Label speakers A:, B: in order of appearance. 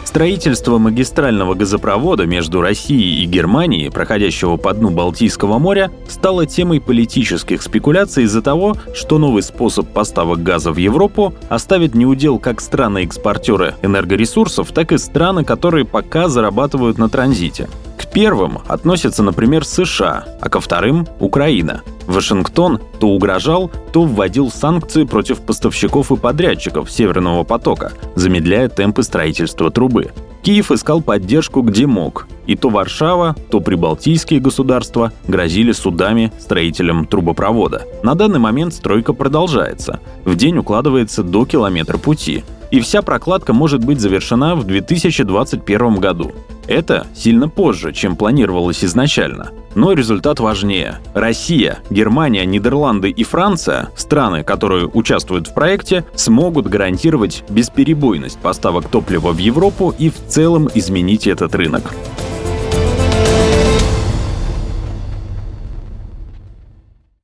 A: Строительство магистрального газопровода между Россией и Германией, проходящего по дну Балтийского моря, стало темой политических спекуляций из-за того, что новый способ поставок газа в Европу оставит неудел как страны-экспортеры энергоресурсов, так и страны, которые пока зарабатывают на транзите. К первым относятся, например, США, а ко вторым – Украина. Вашингтон то угрожал, то вводил санкции против поставщиков и подрядчиков «Северного потока», замедляя темпы строительства трубы. Киев искал поддержку где мог, и то Варшава, то прибалтийские государства грозили судами строителям трубопровода. На данный момент стройка продолжается. В день укладывается до километра пути. И вся прокладка может быть завершена в 2021 году. Это сильно позже, чем планировалось изначально. Но результат важнее. Россия, Германия, Нидерланды и Франция, страны, которые участвуют в проекте, смогут гарантировать бесперебойность поставок топлива в Европу и в целом изменить этот рынок.